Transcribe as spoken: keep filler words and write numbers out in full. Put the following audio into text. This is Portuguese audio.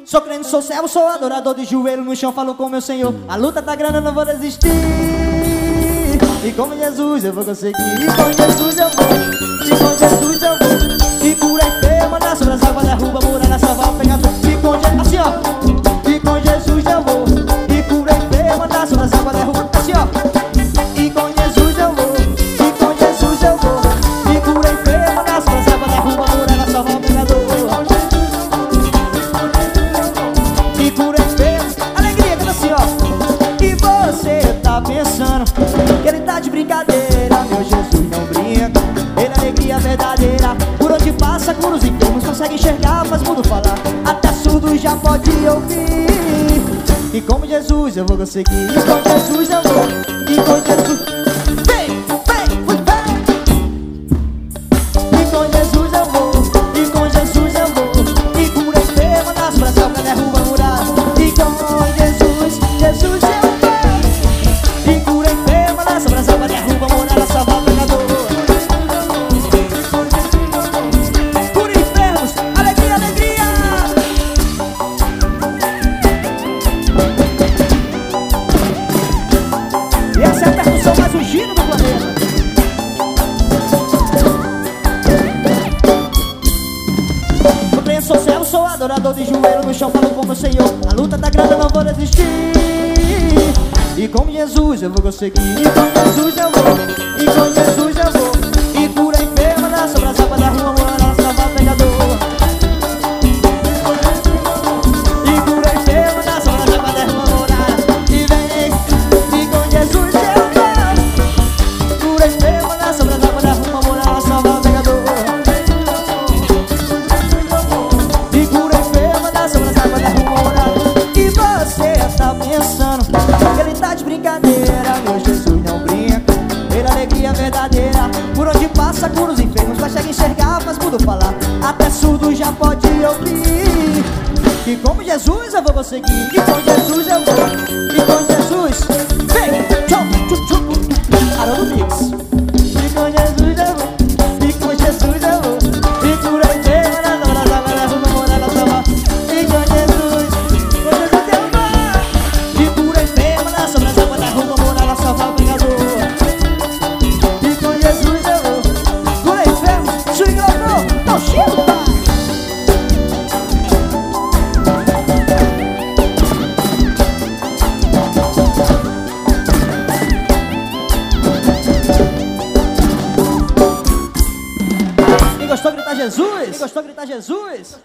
Sou crente, sou servo, sou adorador, de joelho no chão falo com meu Senhor. A luta tá grande, eu não vou desistir. E com Jesus eu vou conseguir. E com Jesus eu vou. E com Jesus eu vou. E cura enferma, na sobre as águas derruba muralha, salvar o pecador. E com Jesus, assim ó. E com Jesus eu vou. E cura enferma, na sobre as águas derruba, assim ó. E com Jesus eu vou. E com Jesus eu vou. E cura enferma, na sobre as águas derruba muralha, salvar o pecador. E cura enferma, alegria, canta assim ó. E você tá pensando que ele tá de brincadeira, meu Jesus não brinca. Ele é alegria verdadeira. Por onde passa, cura os enfermos, consegue enxergar, faz mundo falar. Até surdo já pode ouvir. E como Jesus eu vou conseguir. E com Jesus eu vou. E com Jesus, vem, vem, fui bem. E com Jesus eu vou. E com Jesus eu vou. E cura enferma, nas braças que derruba muralha. E com Jesus, Jesus eu vou. E cura enferma, nas braças que derruba muralha, salvar o pecador. Cura enfermos, alegria, alegria. E essa é a percussão mais ungida do planeta. Sou crente, sou servo, sou adorador, de joelho no chão falo com meu Senhor. A luta tá grande, eu não vou desistir. E com Jesus eu vou conseguir. E com Jesus eu vou. E com Jesus eu vou. E cura enferma, na sobre as águas da rua mora, salvar o pecador. E cura enferma, na sobre as águas da rua mora. E vem, e com Jesus eu vou. Cura enferma, na sobre as águas da rua mora, salvar o pecador. E cura enferma, na sobre as águas da rua mora. E você tá pensando que ele tá de brincadeira, meu Jesus não brinca. Ele é alegria verdadeira. Por onde passa, cura os enfermos, consegue enxergar, faz mundo falar. Até surdo já pode ouvir. E como Jesus eu vou conseguir. E com Jesus eu vou. E com Jesus, vem, tchau, tchau, tchau. Haroldo Mix. E com Jesus eu vou. E com Jesus eu vou. E cura enferma, na hora da água derruba muralha, salvar. E com Jesus, com Jesus eu vou. E cura enferma, na sobre as águas derruba muralha, salvar o pecador. E com Jesus eu vou. Cura enfermo, swing ou não, não chega. Quem gostou gritar Jesus? Quem gostou gritar Jesus?